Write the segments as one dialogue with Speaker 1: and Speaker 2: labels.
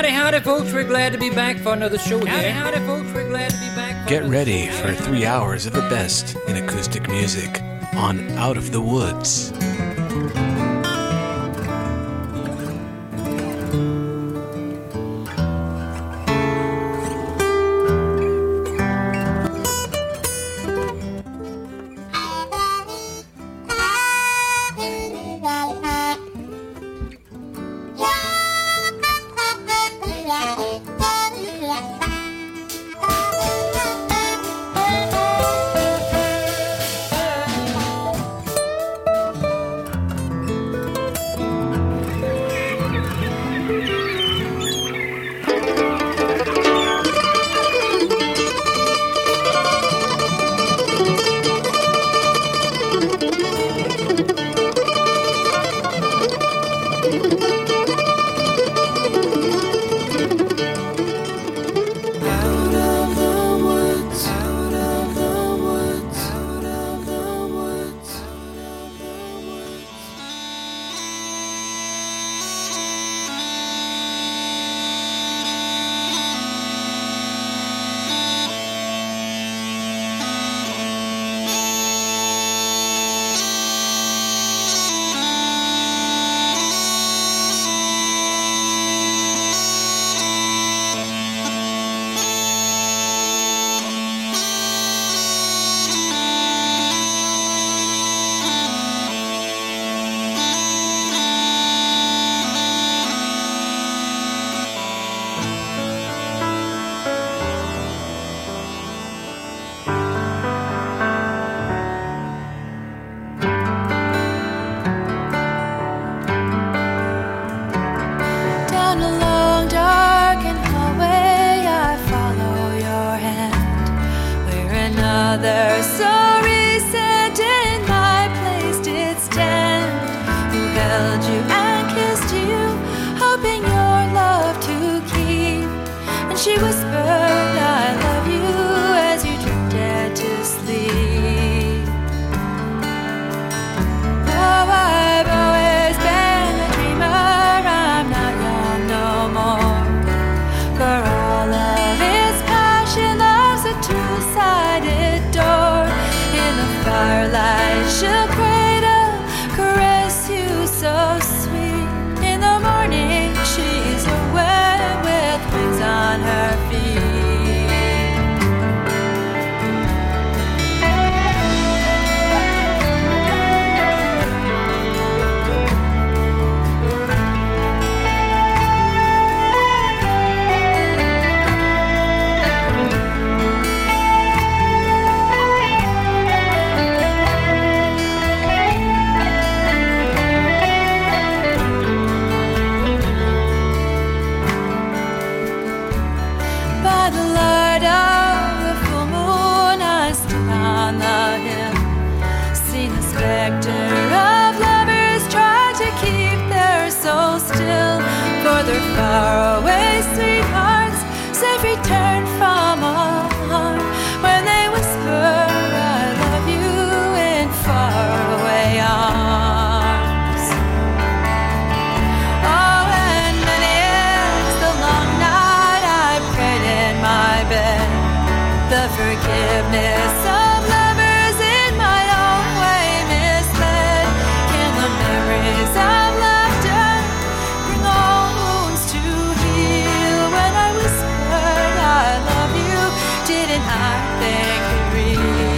Speaker 1: Howdy, folks. We're glad to be back for another show here. Howdy, folks. We're glad to be back for
Speaker 2: Get ready for 3 hours of the best in acoustic music on Out of the Woods.
Speaker 3: She whispered, I love you, as you drifted to sleep. Oh, I've always been a dreamer, I'm not young no more. For all of its passion, love's a two-sided door. In the firelight, she'll cradle, caress you so sweet. In the morning, she's away with wings on her feet. By the light of the full moon, I stood on the hill, seen the specter of lovers try to keep their souls still. For their faraway sweethearts, safe return from all harm, when they whisper, I love you, in faraway arms. Oh, and many is the long night I prayed in my bed, the forgiveness of lovers in my own way misled. Can the memories of laughter bring old wounds to heal? When I whispered I love you, didn't I think it real?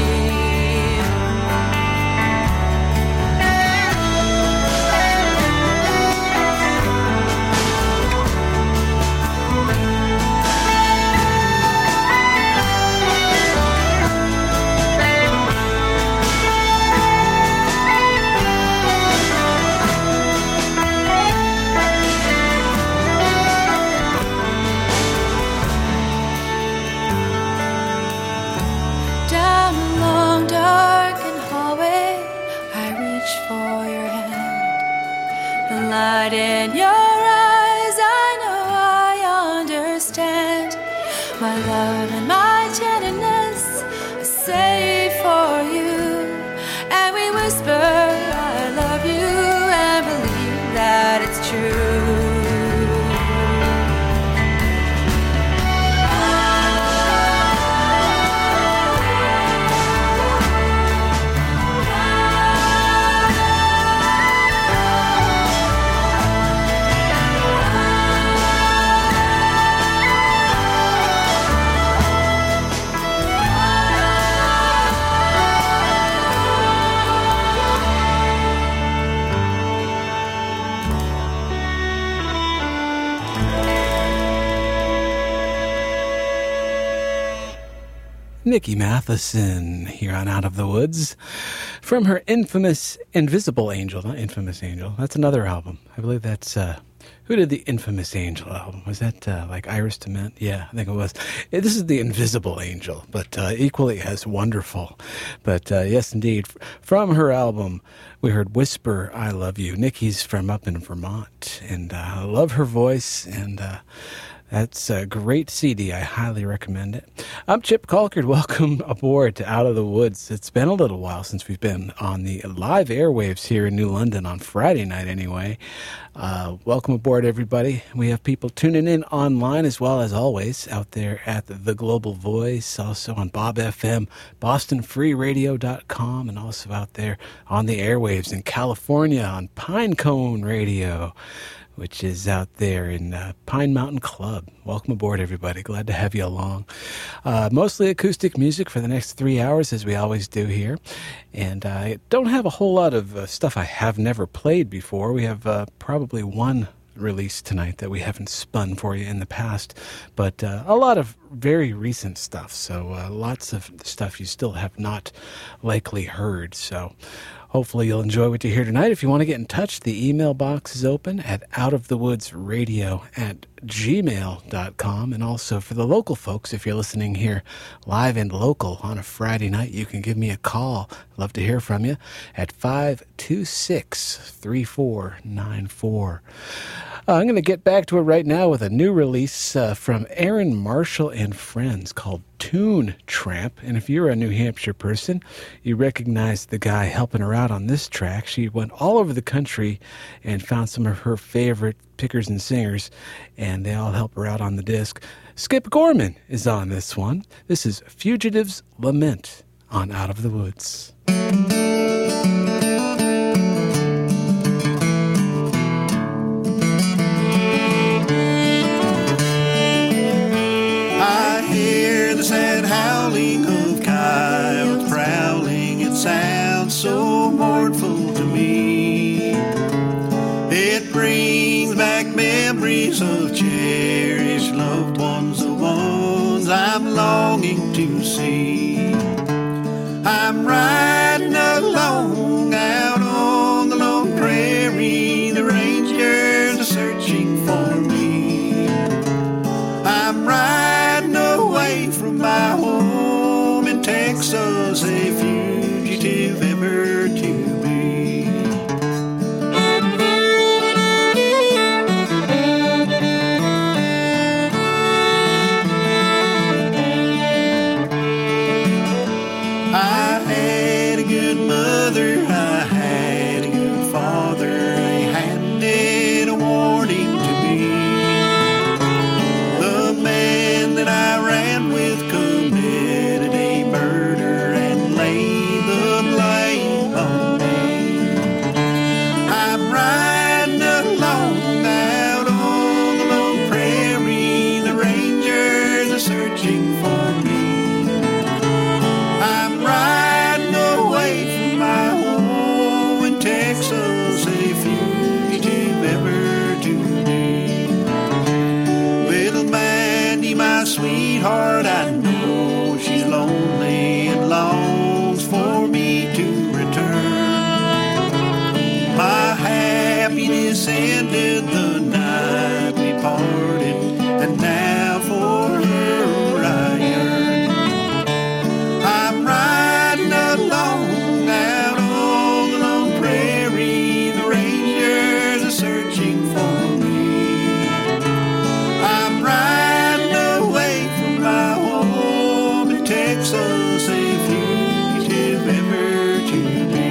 Speaker 3: Down a long darkened hallway, I reach for your hand. The light in your eyes, I know I understand. My love and my tenderness are safe for you. And we whisper, I love you, and believe that it's true.
Speaker 2: Nikki Matheson here on Out of the Woods from her infamous Invisible Angel. Not Infamous Angel. That's another album. I believe that's, who did the Infamous Angel album? Was that like Iris DeMent? Yeah, I think it was. This is the Invisible Angel, but equally as wonderful. But yes, indeed. From her album, we heard Whisper, I Love You. Nikki's from up in Vermont, and I love her voice, and that's a great CD. I highly recommend it. I'm Chip Colkard. Welcome aboard to Out of the Woods. It's been a little while since we've been on the live airwaves here in New London on Friday night anyway. Welcome aboard, everybody. We have people tuning in online as well as always out there at the Global Voice, also on Bob FM, BostonFreeRadio.com, and also out there on the airwaves in California on Pinecone Radio, which is out there in Pine Mountain Club. Welcome aboard, everybody. Glad to have you along. Mostly acoustic music for the next 3 hours, as we always do here. And I don't have a whole lot of stuff I have never played before. We have probably one release tonight that we haven't spun for you in the past, but a lot of very recent stuff. So lots of stuff you still have not likely heard. So hopefully you'll enjoy what you hear tonight. If you want to get in touch, the email box is open at outofthewoodsradio@gmail.com. And also for the local folks, if you're listening here live and local on a Friday night, you can give me a call. I'd love to hear from you at 526-3494. I'm going to get back to it right now with a new release from Aaron Marshall and Friends called Tune Tramp. And if you're a New Hampshire person, you recognize the guy helping her out on this track. She went all over the country and found some of her favorite pickers and singers, and they all help her out on the disc. Skip Gorman is on this one. This is Fugitive's Lament on Out of the Woods.
Speaker 4: Sad howling of coyotes prowling, it sounds so mournful to me. It brings back memories of cherished loved ones, the ones I'm longing to see. I'm riding along out on the lone prairie, the rangers are searching for me. I'm riding away from my home in Texas, a fugitive ever to be. I had a good mother, I had a good father, they handed a warning to me. The man that I ran with committed a murder and laid the blame on me. I'm riding along out on the lone prairie, the rangers are searching for me. I'm riding away from my home in Texas, a fugitive ever to be. Little Mandy, my sweetheart, I know she's lonely and longs for me to return. My happiness ended the night we parted, and now for her I yearn. I'm riding along out on the lone prairie, the rangers are searching for me. I'm riding away from my home in Texas, a fugitive ever to be.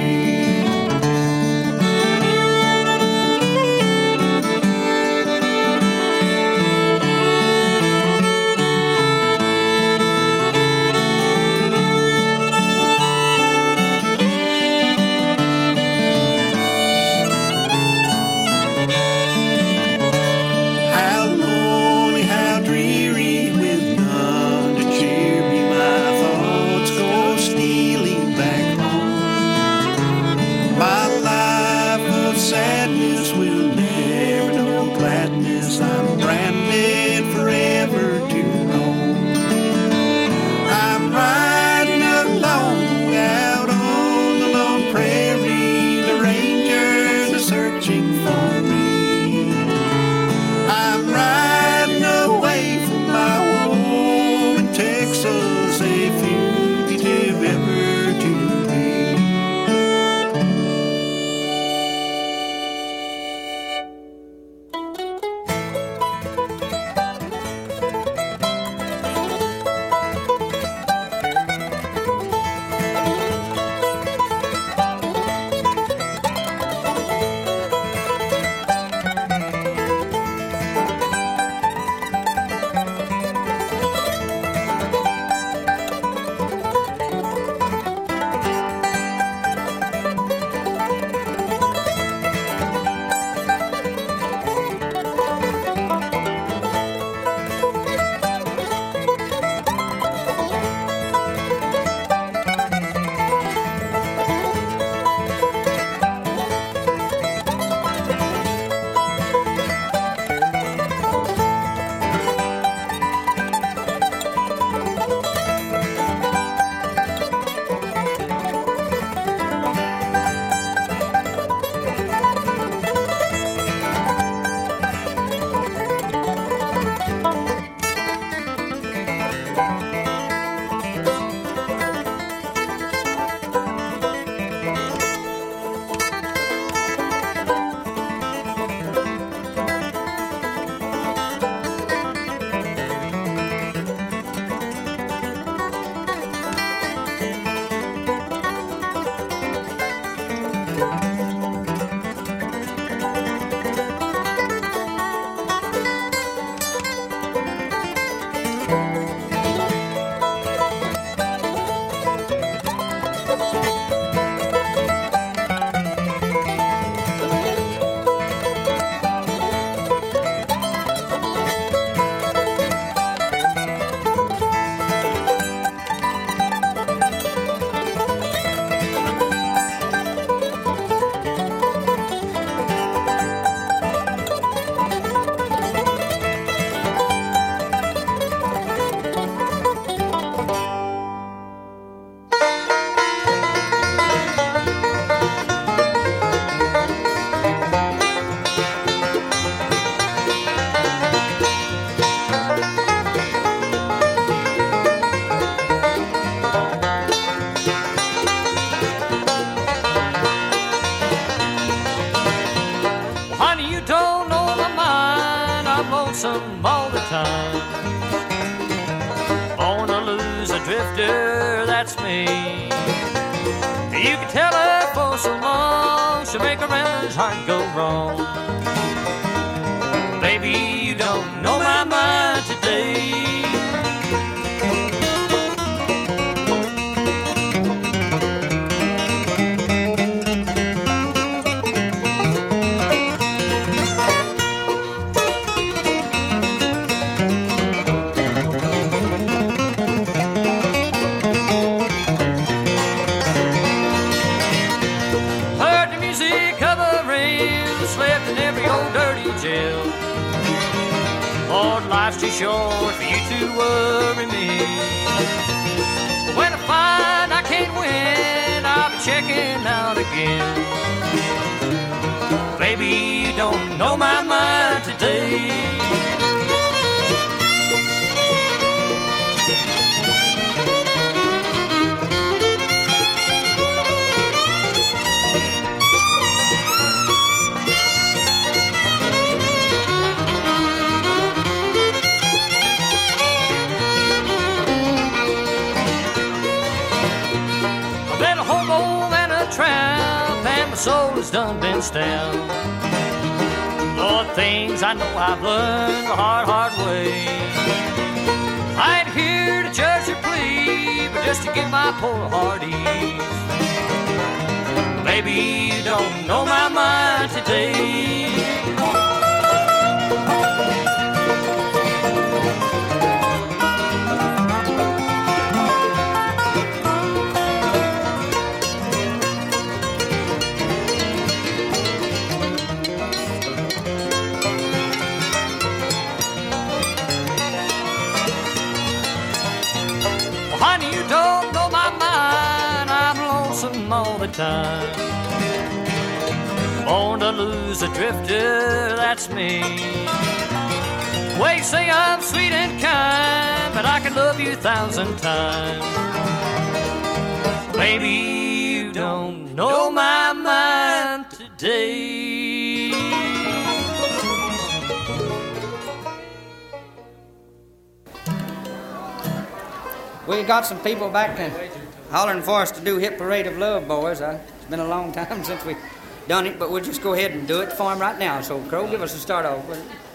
Speaker 1: lonesome all the time. Born to lose a drifter, that's me. You can tell her for so long, she'll make a man's heart go wrong. Baby, you don't know my mind today. Lord, life's too short for you to worry me. When I find I can't win, I'll be checking out again. Baby, you don't know my mind today. My soul has done been stabbed. Lord, things I know I've learned the hard, hard way. I ain't here to judge or plead, but just to give my poor heart ease. Baby, you don't know my mind today. All the time. Born to lose a drifter, that's me. Way you say I'm sweet and kind, but I could love you 1,000 times. Baby, you don't know my mind today.
Speaker 5: We got some people back to hollering for us to do Hit Parade of Love, boys. It's been a long time since we've done it, but we'll just go ahead and do it for him right now. So, Crow, give us a start off.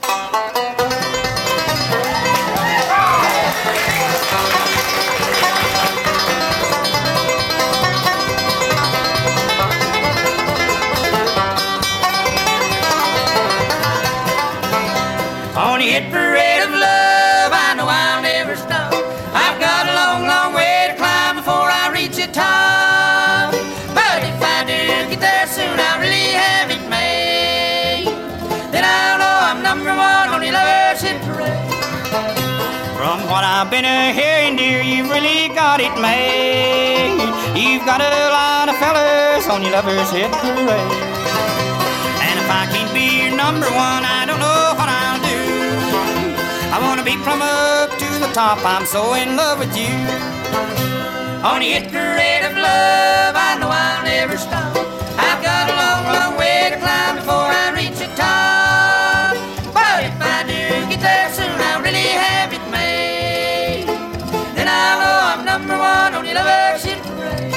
Speaker 5: On the Hit Parade of Love, I know I'll never stop. I've got a long, long way to climb before I reach the top. But if I do get there soon, I really have it made. Then I'll know I'm number one on the Lovers Hit Parade. From what I've been hearing, dear, you've really got it made. You've got a lot of fellas on your Lovers Hit Parade. And if I can't be your number one, I don't know what I'll do. I wanna be plumb up to the top, I'm so in love with you. On the Hit Parade of Love, I know I'll never stop. I've got a long, long way to climb before I reach the top. But if I do get there soon, I'll really have it made. Then I'll know I'm number one on the Lovers Hit Parade.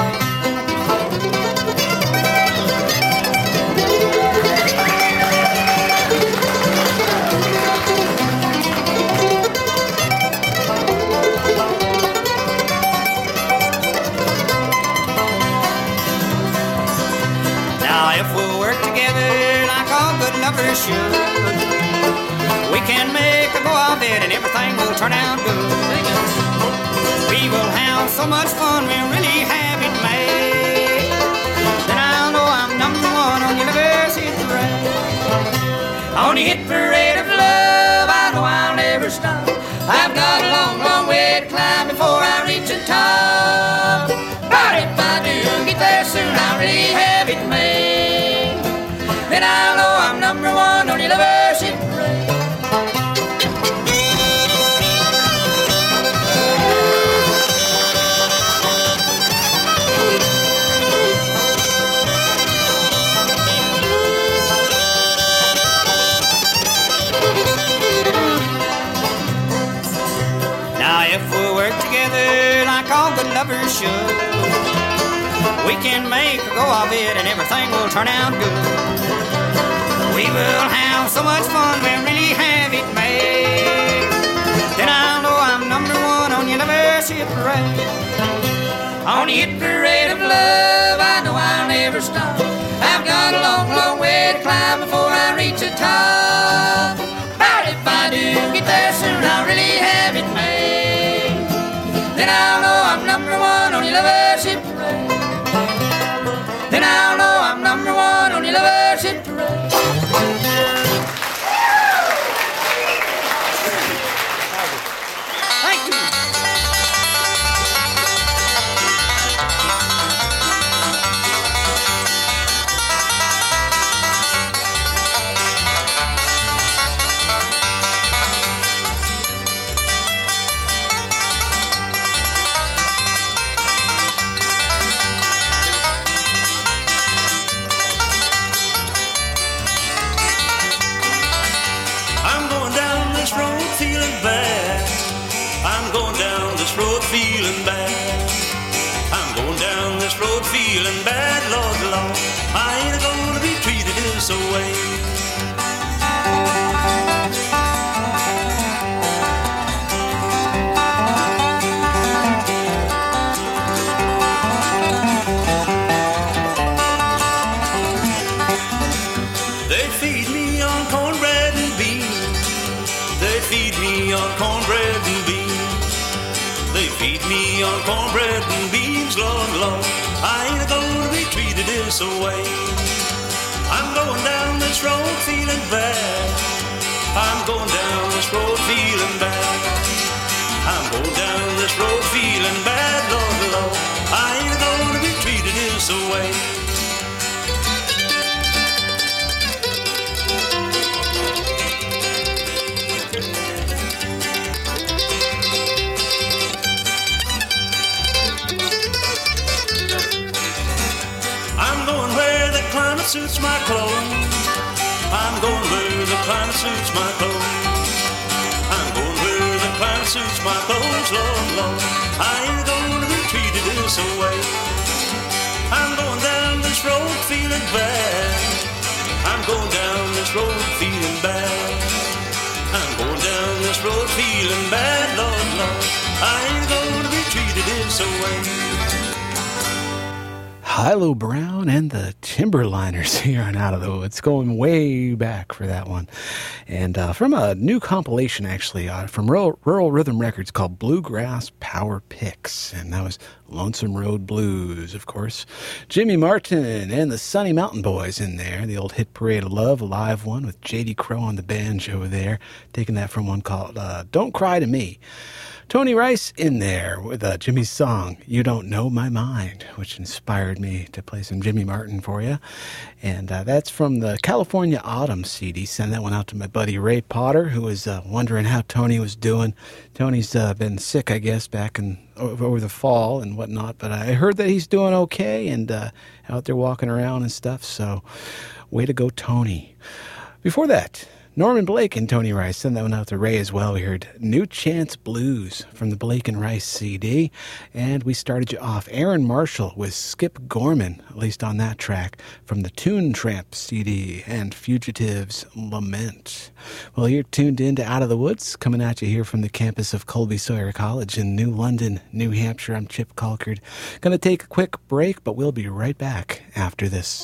Speaker 5: Lovers should. We can make a go of it and everything will turn out good. We will have so much fun, we'll really have it made. Then I'll know I'm number one on the Lovers Hit Parade. On the Hit Parade of Love, I know I'll never stop. I've got a long, long way to climb before I reach the top. But if I do get there soon, I'll really have it made. Then I'll know I'm number one on the Lovers Hit Parade. if we work together like all good lovers should, we can make a go of it and everything will turn out good. We will have so much fun, we'll really have it made. Then I'll know I'm number one on your lover's hit parade. On the hit parade of love, I know I'll never stop. I've got a long, long way to climb before I reach the top. But if I do get there soon, I'll really have it made. Then I'll know I'm number one on your lover's hit parade. Then I'll know I'm number one on your lover's hit parade. Thank you.
Speaker 4: Feeling bad. I'm going down this road feeling bad, Lord, Lord. I ain't gonna be treated this way. They feed me on cornbread and beans. They feed me on cornbread and beans. They feed me on cornbread and beans, Lord, Lord. I ain't gonna be treated this way. I'm going down this road feeling bad. I'm going down this road feeling bad. I'm going down this road feeling bad, Lord, Lord. I ain't gonna be treated this way. Suits my clothes. I'm going where the climate suits my clothes. I'm going where the climate suits my clothes, Lord, Lord. I ain't gonna be treated this way. I'm going down this road feeling bad. I'm going down this road feeling bad. I'm going down this road feeling bad, Lord, Lord. I ain't gonna be treated this way.
Speaker 2: Hilo Brown and the Timberliners here on Out of the Woods, going way back for that one. And from a new compilation, actually, from Rural Rhythm Records called Bluegrass Power Picks. And that was Lonesome Road Blues, of course. Jimmy Martin and the Sunny Mountain Boys in there. The old hit Parade of Love, a live one with J.D. Crowe on the banjo there. Taking that from one called Don't Cry to Me. Tony Rice in there with Jimmy's song, You Don't Know My Mind, which inspired me to play some Jimmy Martin for you. And that's from the California Autumn CD. Send that one out to my buddy Ray Potter, who was wondering how Tony was doing. Tony's been sick, I guess, back over the fall and whatnot. But I heard that he's doing okay and out there walking around and stuff. So way to go, Tony. Before that, Norman Blake and Tony Rice. Send that one out to Ray as well. We heard New Chance Blues from the Blake and Rice CD. And we started you off Aaron Marshall with Skip Gorman, at least on that track, from the Tune Tramp CD and Fugitive's Lament. Well, you're tuned in to Out of the Woods, coming at you here from the campus of Colby Sawyer College in New London, New Hampshire. I'm Chip Colcord. Going to take a quick break, but we'll be right back after this.